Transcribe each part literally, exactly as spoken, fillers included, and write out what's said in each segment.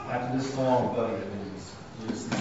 After this long, buddy, it means listen.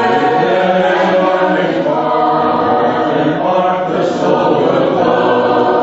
Oh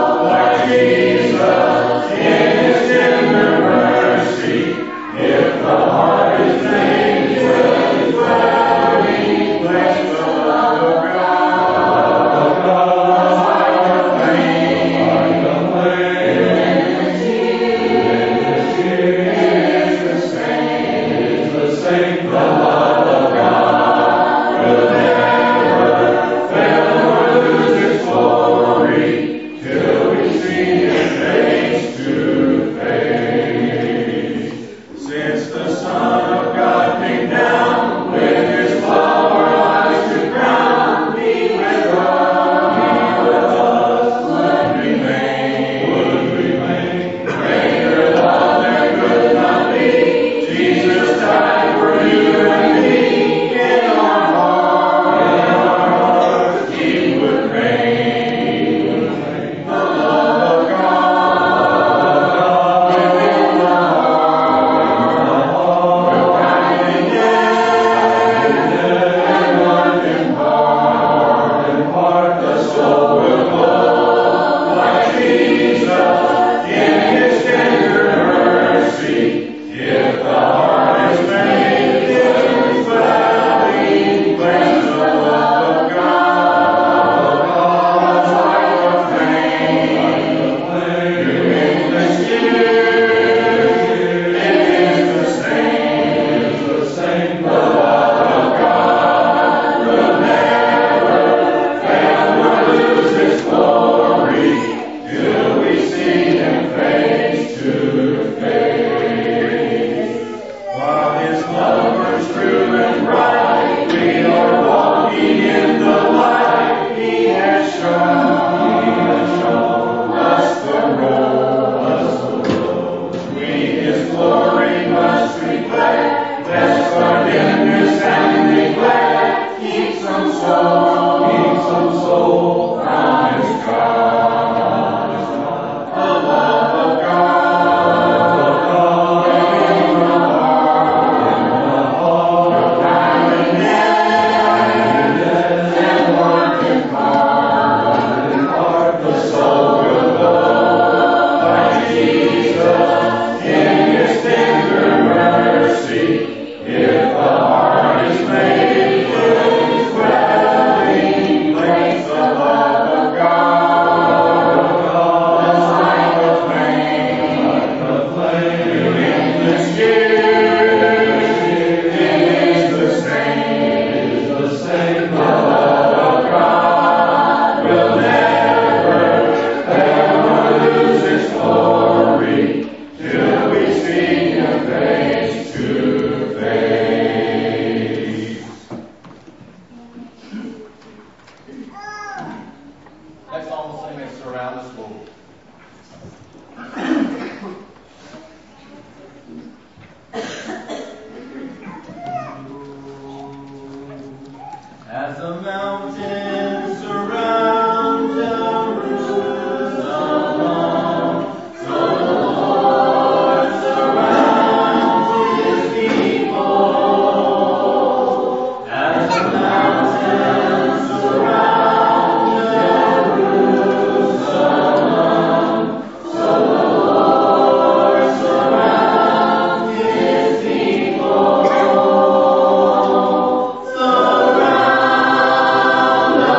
Surround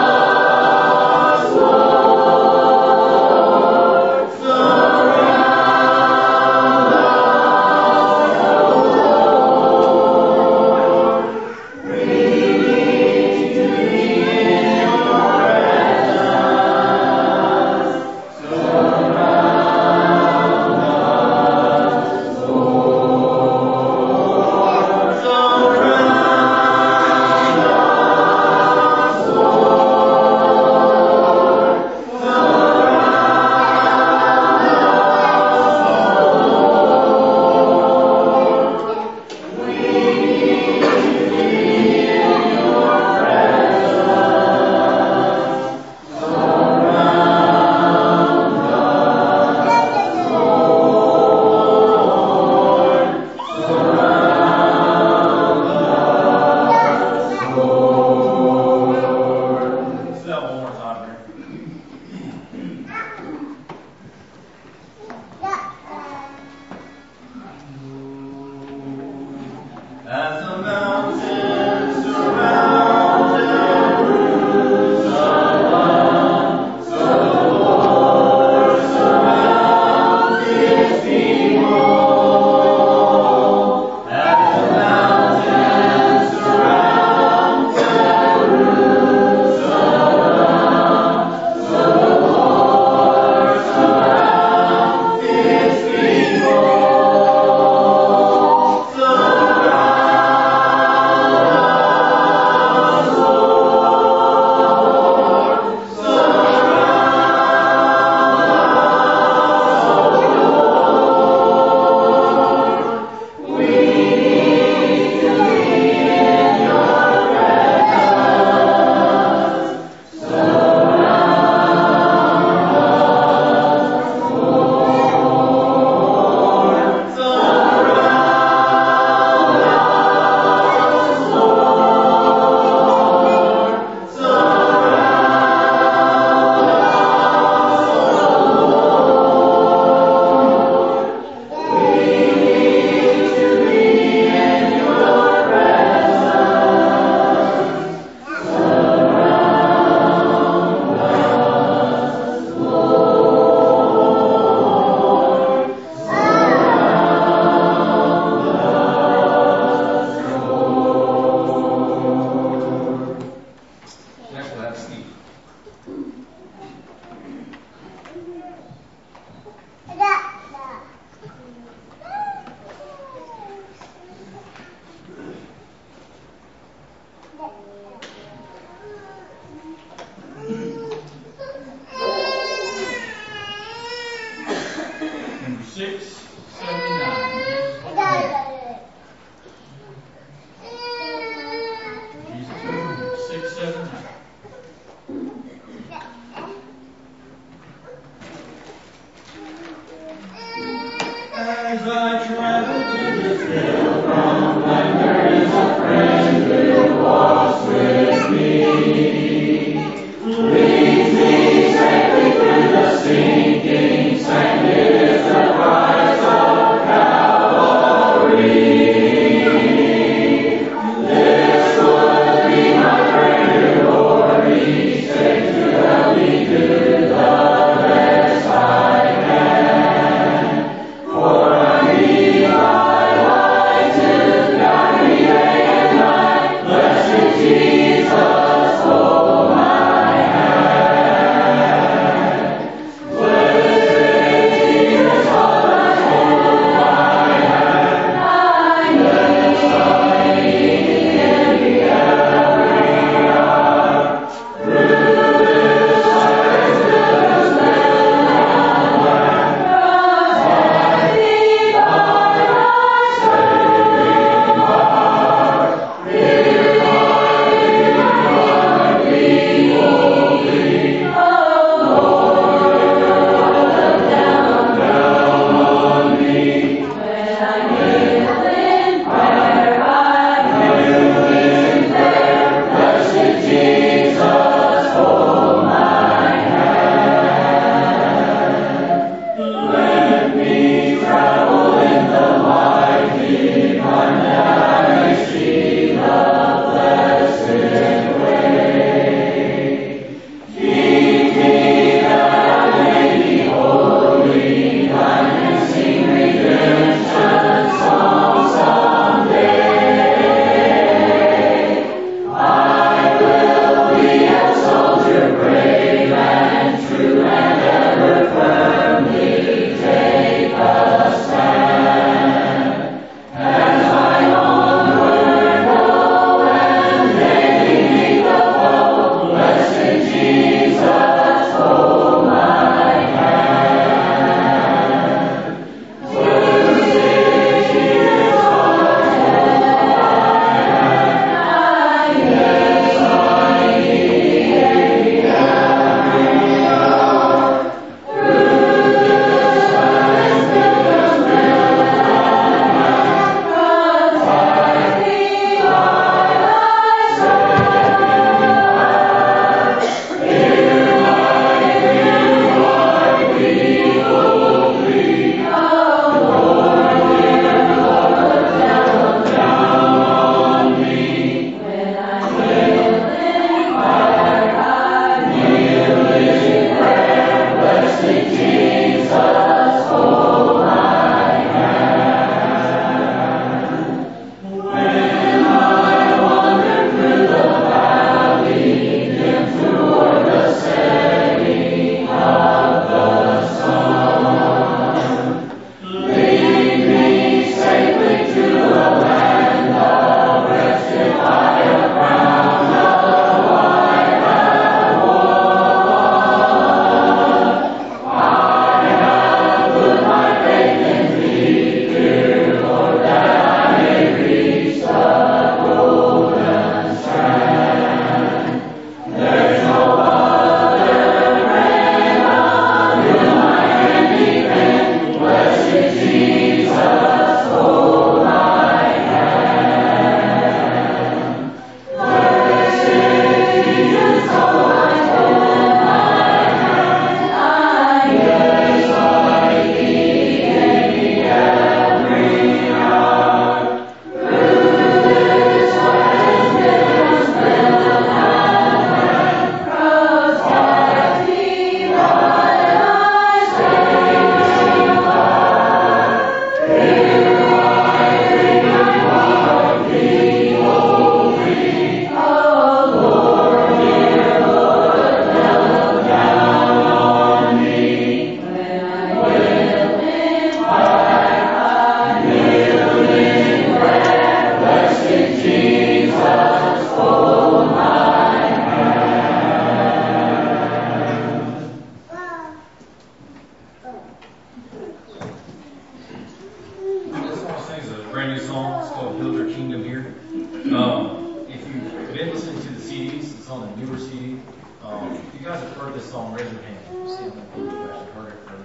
been listening to the C Ds, it's on the newer C D. Um, if you guys have heard this song, raise your hand. See how many people have actually heard it for a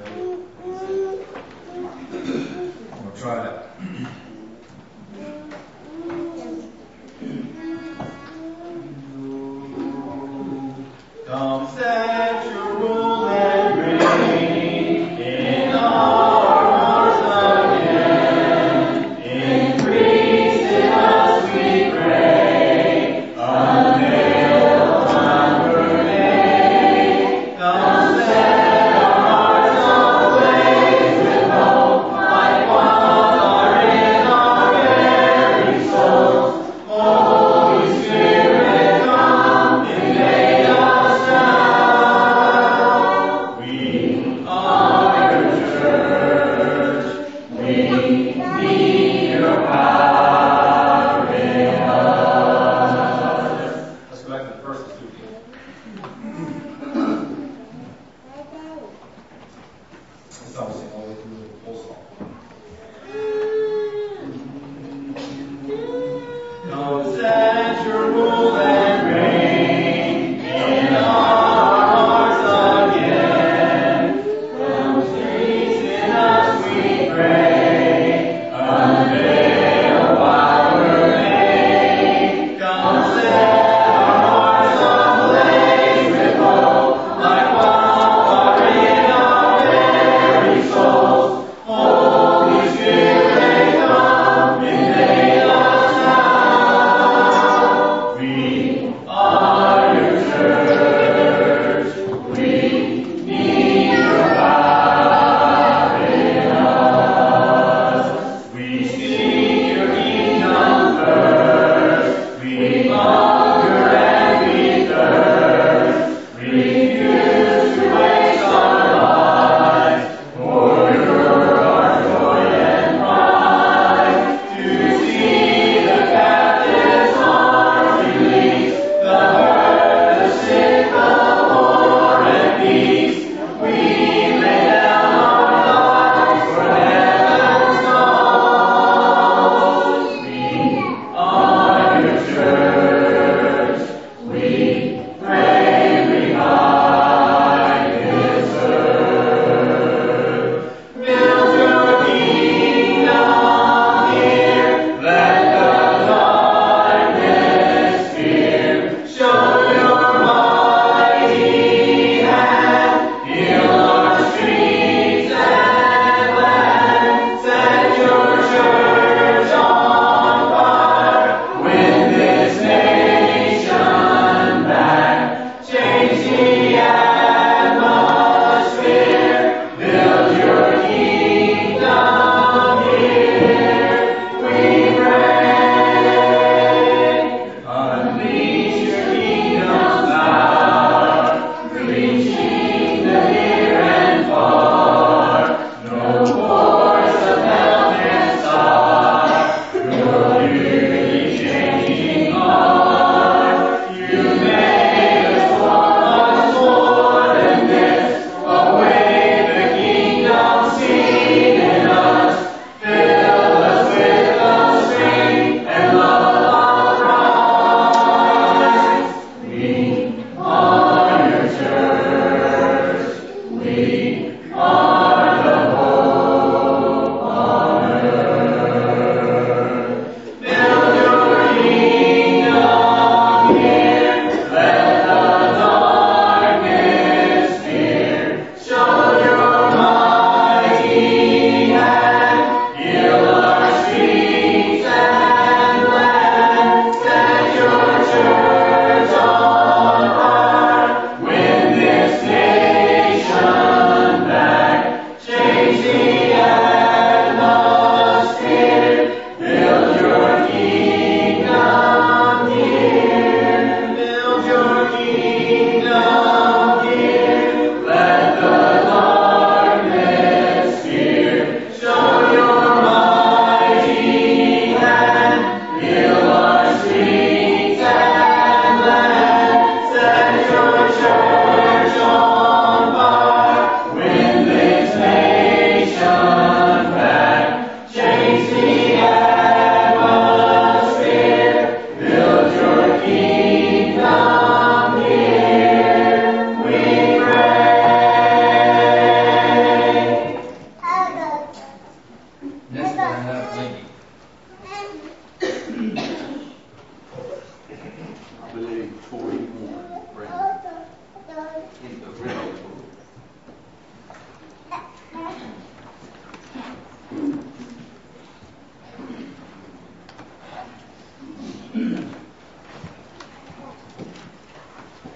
minute. I'm gonna try it out. Come set your rule and reign in our hearts again. Increase in us, we pray, until our day. Come set our hearts ablaze with hope, like wildfire in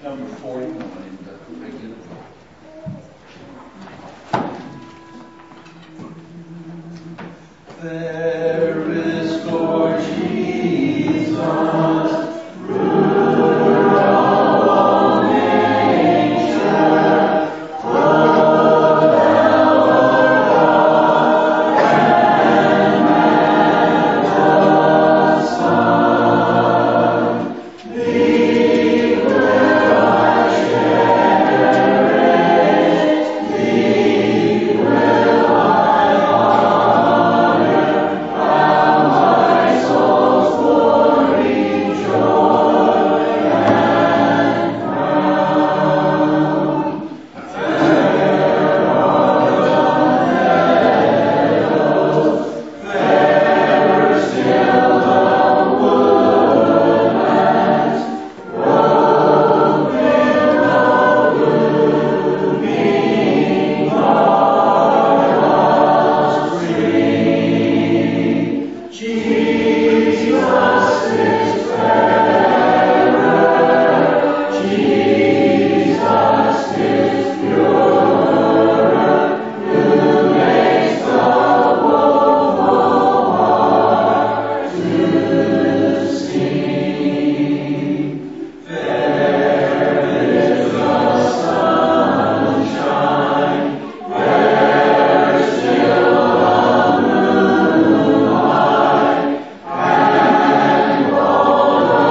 Number forty-one in the regular book. There is for Jesus, ruler of all nature, oh, thou art God, and man the Son. Thee will I cherish, thee will I honor, thou my soul's glory, joy, and crown. Fair are the meadows, fairer still the woodlands, robed in the blooming garden spring. Jesus is fairer, Jesus is purer, who makes the woeful heart to sing. Fair is the sunshine, fair still the moonlight, and all the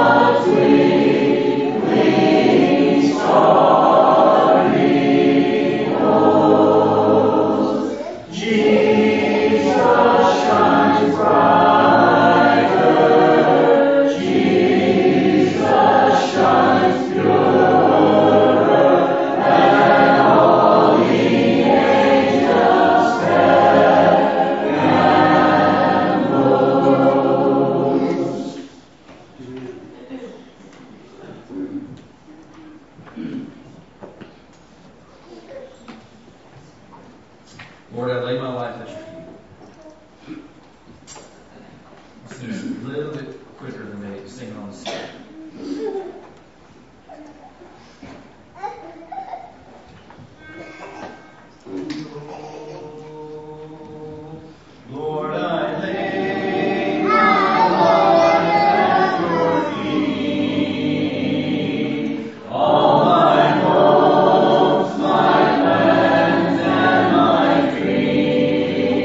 twinkling starry hosts. Jesus shines brighter, Jesus shines purer, than all the angels' heaven hosts. Lord, I lay my life at your feet. Seems a little bit quicker than they singing on the stage. Lord, I lay my life at your feet. All my hopes, my plans, and my dreams.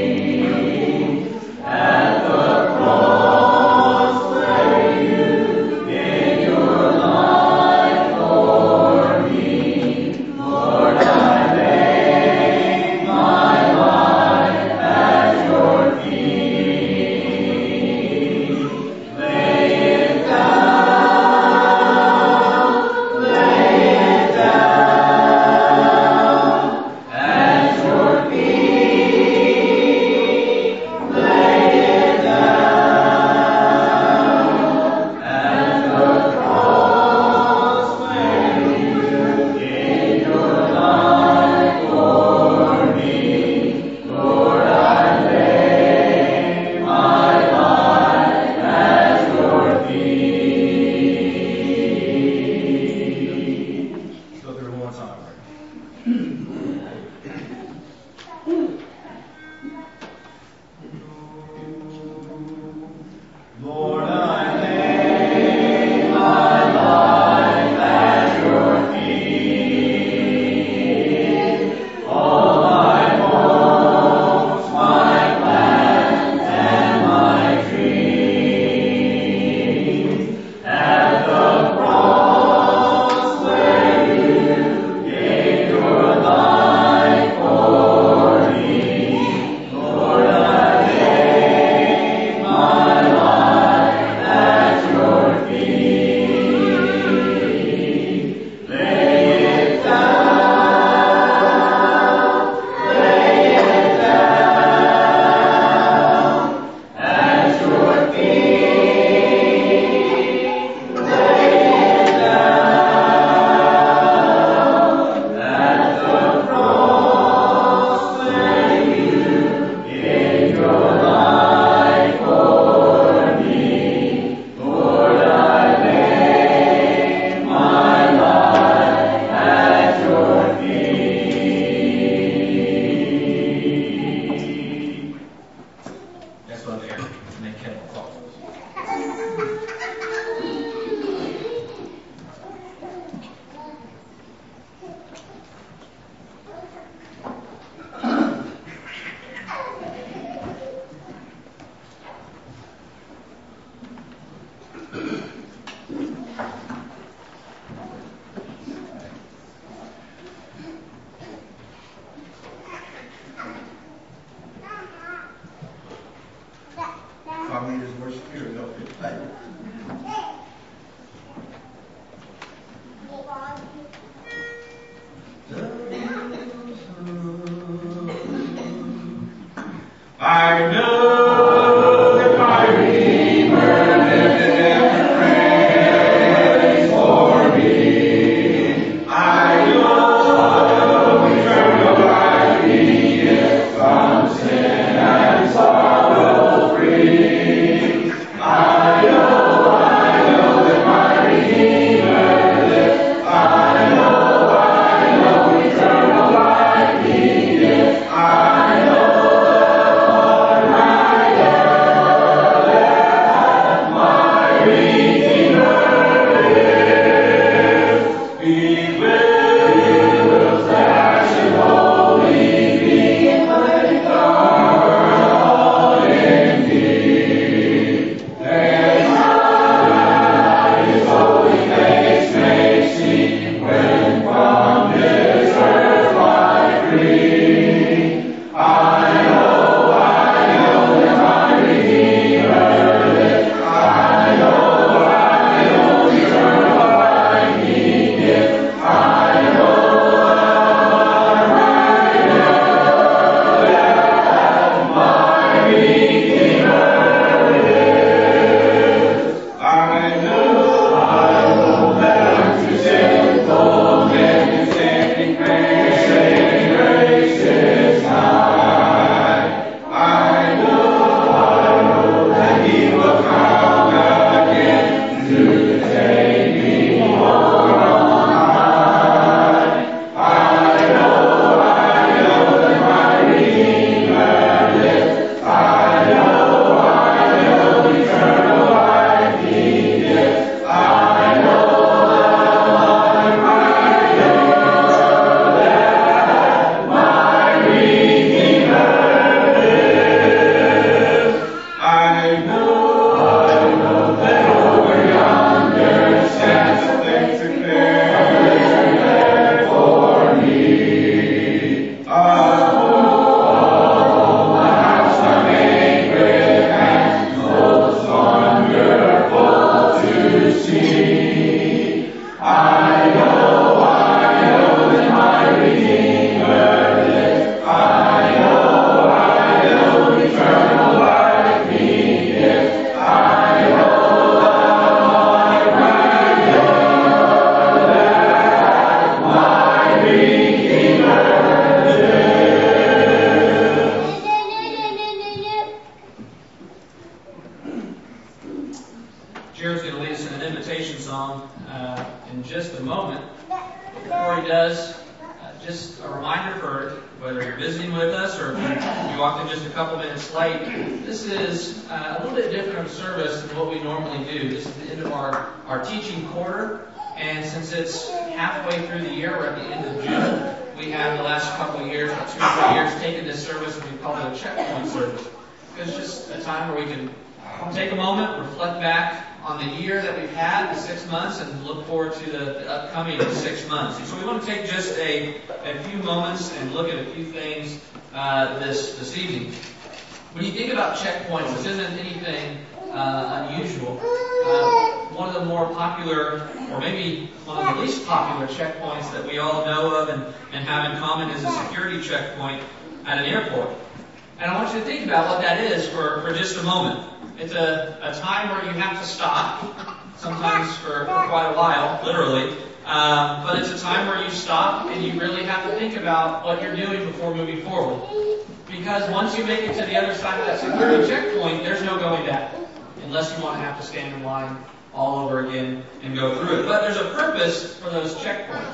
just a moment. Before he does, uh, just a reminder for whether you're visiting with us or if you walked in just a couple minutes late, this is uh, a little bit different of a service than what we normally do. This is the end of our, our teaching quarter, and since it's halfway through the year, we're at the end of June, we have the last couple of years, about two or three years, taken this service and we call it a checkpoint service. It's just a time where we can take a moment, reflect back on the year that we've had, the six months, and look forward to the, the upcoming six months. And so we want to take just a, a few moments and look at a few things uh, this, this evening. When you think about checkpoints, this isn't anything uh, unusual. Uh, one of the more popular, or maybe one of the least popular checkpoints that we all know of and, and have in common is a security checkpoint at an airport. And I want you to think about what that is for, for just a moment. It's a, a time where you have to stop, sometimes for, for quite a while, literally. Um, but it's a time where you stop and you really have to think about what you're doing before moving forward. Because once you make it to the other side of that security checkpoint, there's no going back. Unless you want to have to stand in line all over again and go through it. But there's a purpose for those checkpoints.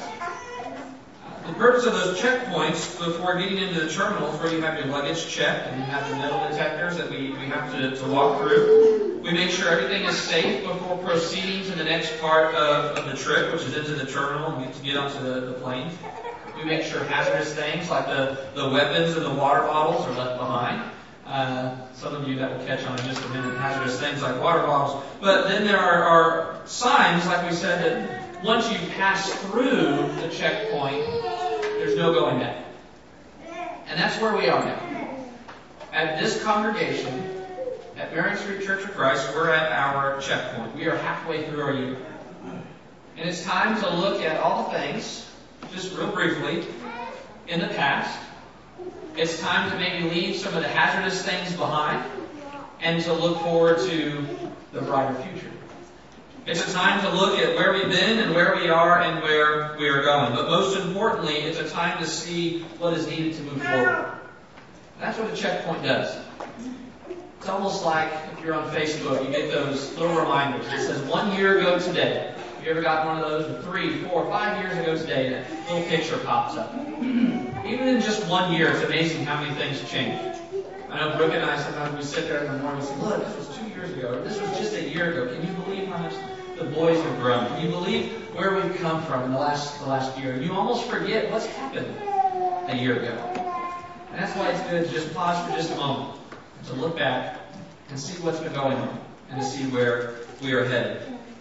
The purpose of those checkpoints, before getting into the terminals where you have your luggage checked and you have the metal detectors that we, we have to, to walk through, we make sure everything is safe before proceeding to the next part of, of the trip, which is into the terminal and to get onto the, the plane. We make sure hazardous things like the, the weapons and the water bottles are left behind. Uh, some of you that will catch on in just a minute, hazardous things like water bottles. But then there are, are signs, like we said, that once you pass through the checkpoint, there's no going back. And that's where we are now. At this congregation, at Marion Street Church of Christ, we're at our checkpoint. We are halfway through our year. And it's time to look at all the things, just real briefly, in the past. It's time to maybe leave some of the hazardous things behind and to look forward to the brighter future. It's a time to look at where we've been and where we are and where we are going. But most importantly, it's a time to see what is needed to move forward. That's what a checkpoint does. It's almost like if you're on Facebook, you get those little reminders. It says one year ago today. Have you ever got one of those? Three, four, five years ago today, that little picture pops up. Even in just one year, it's amazing how many things change. I know Brooke and I, sometimes we sit there in the morning and say, look, this was two years ago, or this was just a year ago. Can you believe how much the boys have grown? Can you believe where we've come from in the last the last year? You almost forget what's happened a year ago. And that's why it's good to just pause for just a moment, to look back and see what's been going on, and to see where we are headed.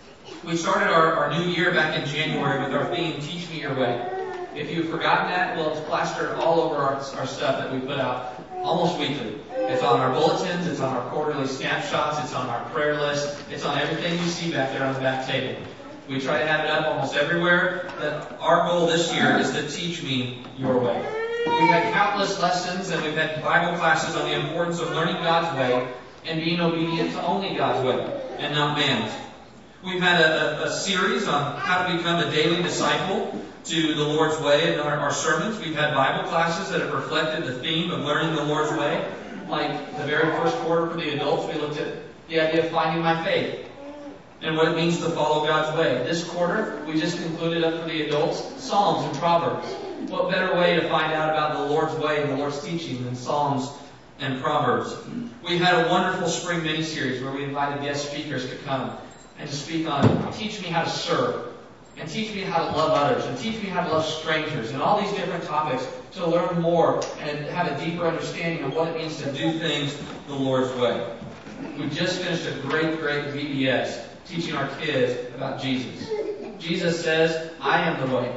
We started our, our new year back in January with our theme, Teach Me Your Way. If you've forgotten that, well, it's plastered all over our, our stuff that we put out almost weekly. It's on our bulletins, it's on our quarterly snapshots, it's on our prayer list, it's on everything you see back there on the back table. We try to have it up almost everywhere. That our goal this year is to teach me your way. We've had countless lessons and we've had Bible classes on the importance of learning God's way and being obedient to only God's way and not man's. We've had a, a, a series on how to become a daily disciple to the Lord's way in our, our sermons. We've had Bible classes that have reflected the theme of learning the Lord's way. Like the very first quarter for the adults, we looked at the idea of finding my faith and what it means to follow God's way. This quarter, we just concluded up for the adults Psalms and Proverbs. What better way to find out about the Lord's way and the Lord's teaching than Psalms and Proverbs? We had a wonderful spring mini-series where we invited guest speakers to come and to speak on teach me how to serve, and teach me how to love others, and teach me how to love strangers, and all these different topics to learn more and have a deeper understanding of what it means to do things the Lord's way. We just finished a great, great V B S teaching our kids about Jesus. Jesus says, I am the way.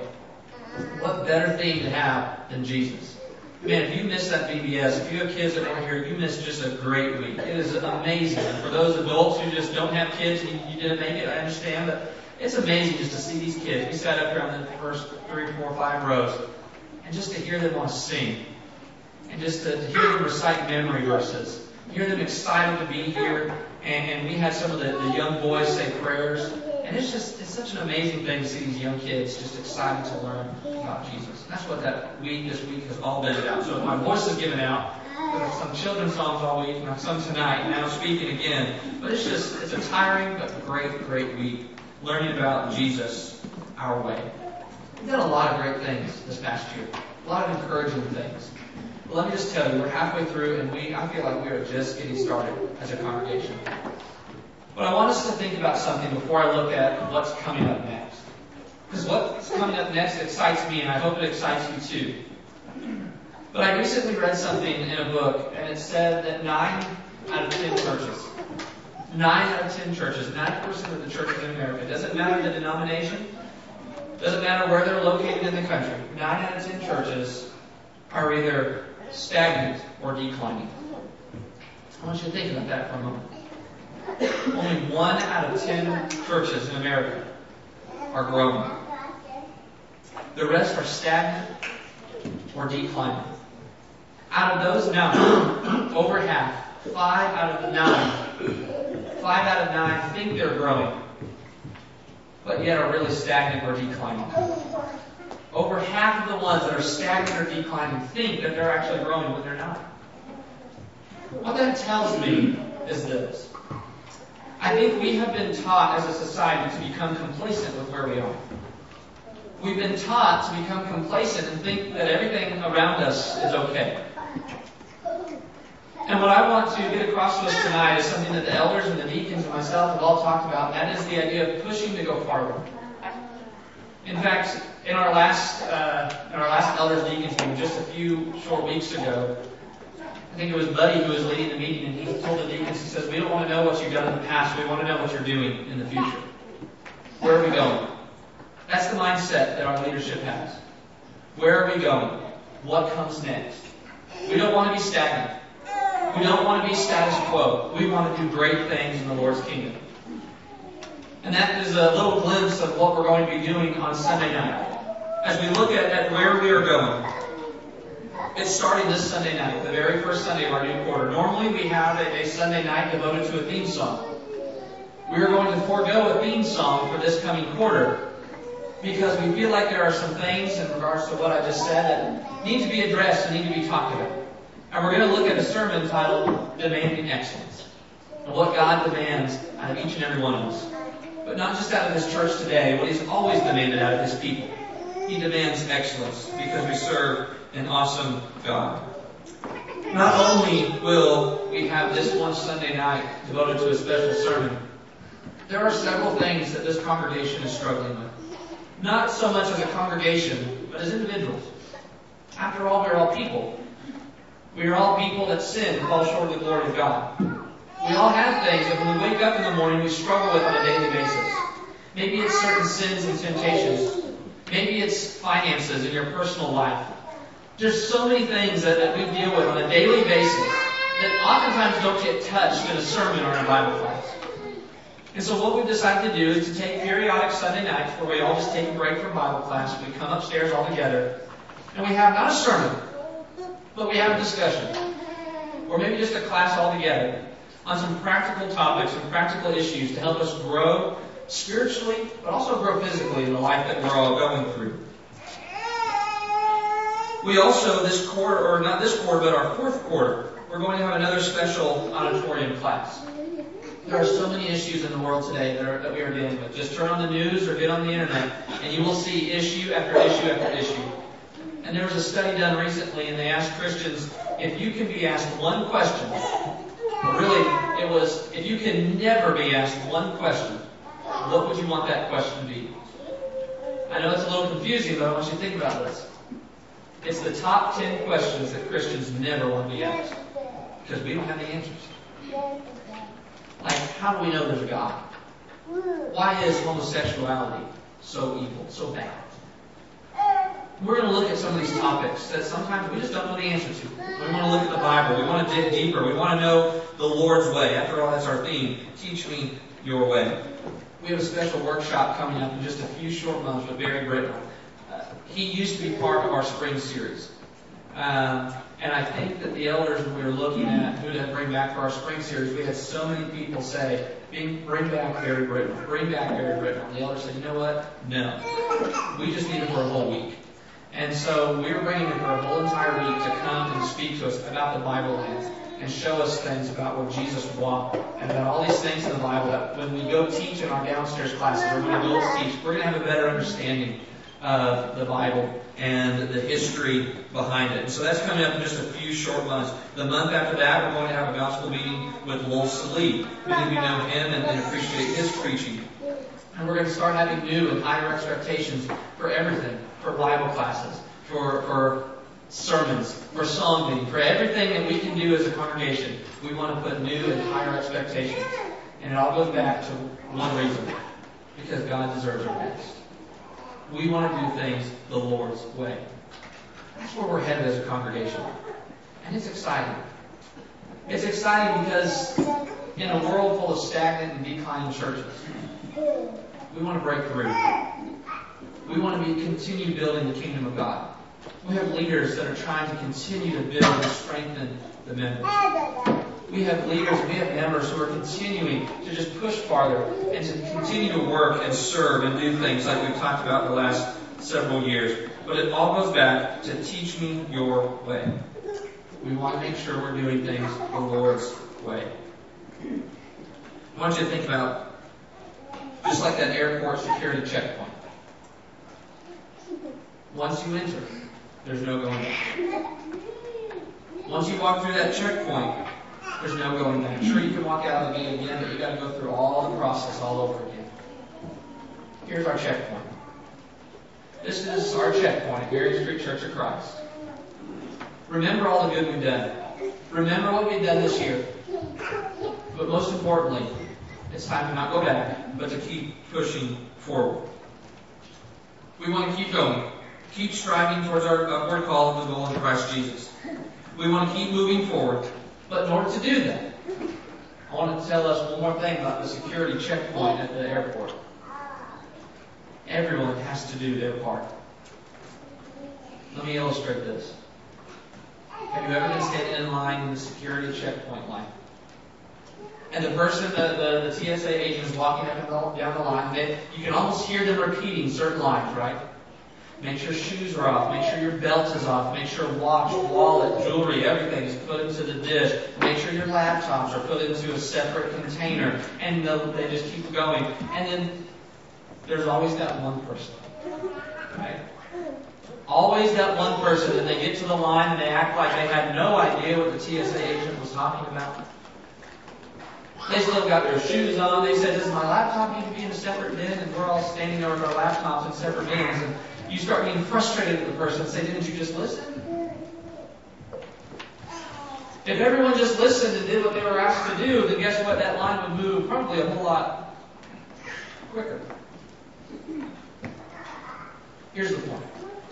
What better thing to have than Jesus? Man, if you missed that V B S, if you have kids that are here, you missed just a great week. It is amazing. And for those adults who just don't have kids, you, you didn't make it, I understand, but it's amazing just to see these kids. We sat up here on the first three, four, five rows, and just to hear them want to sing, and just to, to hear them recite memory verses, hear them excited to be here, and, and we had some of the, the young boys say prayers, and it's just, it's such an amazing thing to see these young kids just excited to learn about Jesus. And that's what that week, this week has all been about. So my voice is given out. There's some children's songs all week, and I've sung tonight, and now I'm speaking again. But it's just, it's a tiring but great, great week, learning about Jesus. our way. We've done a lot of great things this past year, a lot of encouraging things. But let me just tell you, we're halfway through, and we I feel like we are just getting started as a congregation. But I want us to think about something before I look at what's coming up next. Because what's coming up next excites me, and I hope it excites you too. But I recently read something in a book, and it said that nine out of ten churches, nine out of ten churches, ninety percent of the churches in America, doesn't matter the denomination, doesn't matter where they're located in the country, nine out of ten churches are either stagnant or declining. I want you to think about that for a moment. Only one out of ten churches in America are growing. The rest are stagnant or declining. Out of those nine, over half, five out of the nine, five out of nine think they're growing, but yet are really stagnant or declining. Over half of the ones that are stagnant or declining think that they're actually growing, but they're not. What that tells me is this. I think we have been taught as a society to become complacent with where we are. We've been taught to become complacent and think that everything around us is okay. And what I want to get across to us tonight is something that the elders and the deacons and myself have all talked about, and that is the idea of pushing to go farther. In fact, in our last uh, in our last elders deacons meeting just a few short weeks ago, I think it was Buddy who was leading the meeting, and he told the deacons, he says, we don't want to know what you've done in the past, we want to know what you're doing in the future. Where are we going? That's the mindset that our leadership has. Where are we going? What comes next? We don't want to be stagnant. We don't want to be status quo. We want to do great things in the Lord's kingdom. And that is a little glimpse of what we're going to be doing on Sunday night. As we look at, at where we are going, it's starting this Sunday night, the very first Sunday of our new quarter. Normally we have a, a Sunday night devoted to a theme song. We are going to forego a theme song for this coming quarter because we feel like there are some things in regards to what I just said that need to be addressed and need to be talked about. And we're going to look at a sermon titled Demanding Excellence, and what God demands out of each and every one of us. But not just out of this church today, what He's always demanded out of His people. He demands excellence because we serve an awesome God. Not only will we have this one Sunday night devoted to a special sermon, there are several things that this congregation is struggling with. Not so much as a congregation, but as individuals. After all, we're all people. We are all people that sin and fall short of the glory of God. We all have things that when we wake up in the morning we struggle with on a daily basis. Maybe it's certain sins and temptations. Maybe it's finances in your personal life. There's so many things that, that we deal with on a daily basis that oftentimes don't get touched in a sermon or in a Bible class. And so what we've decided to do is to take periodic Sunday nights where we all just take a break from Bible class. We come upstairs all together and we have not a sermon, but we have a discussion. Or maybe just a class all together on some practical topics and practical issues to help us grow spiritually, but also grow physically in the life that we're all going through. We also, this quarter, or not this quarter, but our fourth quarter, we're going to have another special auditorium class. There are so many issues in the world today that, are, that we are dealing with. Just turn on the news or get on the internet, and you will see issue after issue after issue. And there was a study done recently, and they asked Christians, if you can be asked one question, or really, it was, if you can never be asked one question, what would you want that question to be? I know it's a little confusing, but I want you to think about this. It's the top ten questions that Christians never want to be asked, because we don't have the answers. Like, how do we know there's a God? Why is homosexuality so evil, so bad? We're going to look at some of these topics that sometimes we just don't know the answer to. We want to look at the Bible. We want to dig deeper. We want to know the Lord's way. After all, that's our theme. Teach me your way. We have a special workshop coming up in just a few short months with Barry Britnell. Uh, he used to be part of our spring series. Um, and I think that the elders, when we were looking at who to bring back for our spring series, we had so many people say, bring back Barry Britnell, bring back Barry Britnell. And the elders said, you know what? No. We just need him for a whole week. And so we were bringing him for a whole entire week to come and speak to us about the Bible and and show us things about where Jesus walked and about all these things in the Bible that when we go teach in our downstairs classes or when adults teach, we're going to have a better understanding of the Bible and the history behind it. And so that's coming up in just a few short months. The month after that, we're going to have a gospel meeting with Lowell Salib. Many of you know him and, and appreciate his preaching. And we're going to start having new and higher expectations for everything, for Bible classes, for, for sermons, for song meeting, for everything that we can do as a congregation. We want to put new and higher expectations. And it all goes back to one reason, because God deserves our best. We want to do things the Lord's way. That's where we're headed as a congregation. And it's exciting. It's exciting because in a world full of stagnant and declining churches, we want to break through. We want to be continue building the kingdom of God. We have leaders that are trying to continue to build and strengthen the members. We have leaders, we have members who are continuing to just push farther and to continue to work and serve and do things like we've talked about the last several years. But it all goes back to teach me your way. We want to make sure we're doing things the Lord's way. I want you to think about just like that airport security checkpoint. Once you enter, there's no going back. Once you walk through that checkpoint, there's no going back. Sure, you can walk out of the gate again, but you've got to go through all the process all over again. Here's our checkpoint. This is our checkpoint at Berry Street Church of Christ. Remember all the good we've done. Remember what we've done this year. But most importantly, it's time to not go back, but to keep pushing forward. We want to keep going. Keep striving towards our upward call of the goal in Christ Jesus. We want to keep moving forward. But in order to do that, I want to tell us one more thing about the security checkpoint at the airport. Everyone has to do their part. Let me illustrate this. Have you ever been standing in line in the security checkpoint line? And the person, the, the, the T S A agent is walking up and down the line. They, you can almost hear them repeating certain lines, right? Make sure shoes are off. Make sure your belt is off. Make sure watch, wallet, jewelry, everything is put into the dish. Make sure your laptops are put into a separate container. And they just keep going. And then there's always that one person, right? Always that one person that they get to the line and they act like they had no idea what the T S A agent was talking about. They still got their shoes on. They said, does my laptop need to be in a separate bin? And we're all standing there with our laptops in separate bins. And you start getting frustrated with the person and say, didn't you just listen? If everyone just listened and did what they were asked to do, then guess what? That line would move probably a whole lot quicker. Here's the point.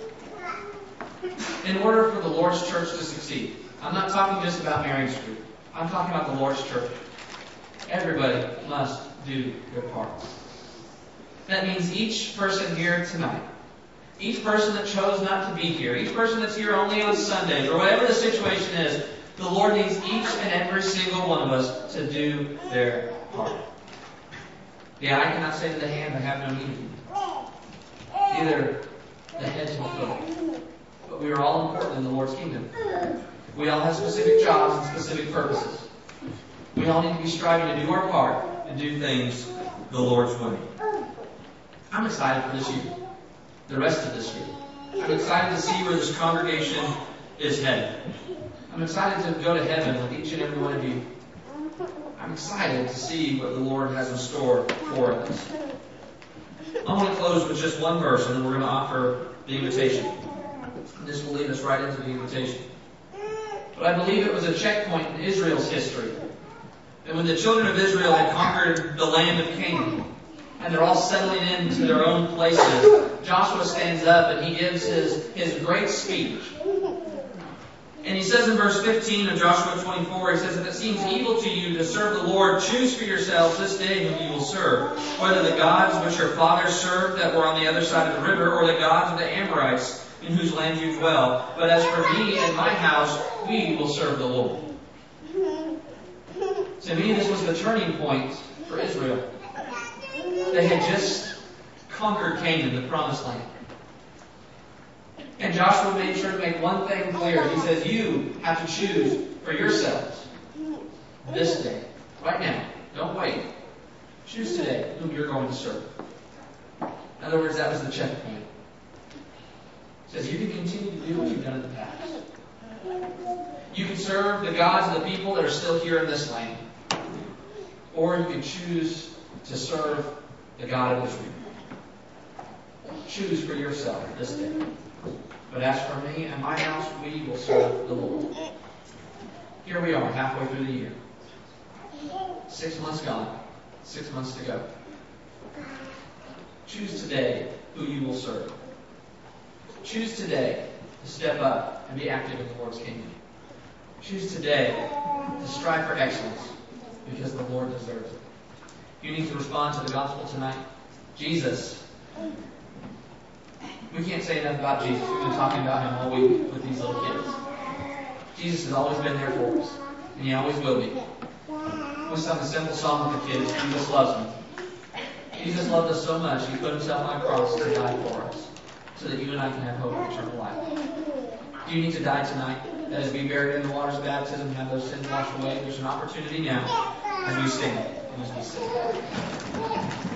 In order for the Lord's church to succeed, I'm not talking just about Marion Street. I'm talking about the Lord's church. Everybody must do their part. That means each person here tonight, each person that chose not to be here, each person that's here only on Sundays, or whatever the situation is, the Lord needs each and every single one of us to do their part. Yeah, I cannot say to the hand, I have no need of you. Either the head to the foot. But we are all important in the Lord's kingdom. We all have specific jobs and specific purposes. We all need to be striving to do our part and do things the Lord's way. I'm excited for this year. The rest of this year. I'm excited to see where this congregation is headed. I'm excited to go to heaven with each and every one of you. I'm excited to see what the Lord has in store for us. I want to close with just one verse, and then we're going to offer the invitation. This will lead us right into the invitation. But I believe it was a checkpoint in Israel's history. And when the children of Israel had conquered the land of Canaan, and they're all settling into their own places, Joshua stands up and he gives his, his great speech. And he says in verse fifteen of Joshua twenty-four, he says, if it seems evil to you to serve the Lord, choose for yourselves this day whom you will serve, whether the gods which your fathers served that were on the other side of the river, or the gods of the Amorites in whose land you dwell. But as for me and my house, we will serve the Lord. To me, this was the turning point for Israel. They had just conquered Canaan, the promised land. And Joshua made sure to make one thing clear. He says, you have to choose for yourselves this day, right now. Don't wait. Choose today whom you're going to serve. In other words, that was the checkpoint. It says you can continue to do what you've done in the past. You can serve the gods of the people that are still here in this land. Or you can choose to serve the God of Israel. Choose for yourself this day. But as for me and my house, we will serve the Lord. Here we are, halfway through the year. Six months gone. Six months to go. Choose today who you will serve. Choose today to step up and be active in the Lord's kingdom. Choose today to strive for excellence because the Lord deserves it. You need to respond to the gospel tonight. Jesus. We can't say enough about Jesus. We've been talking about him all week with these little kids. Jesus has always been there for us, and he always will be. We sung a simple song with the kids, Jesus loves me. Jesus loved us so much, he put himself on a cross to die for us, so that you and I can have hope of eternal life. Do you need to die tonight? That is, be buried in the waters of baptism and have those sins washed away? There's an opportunity now as we stand and as we sing.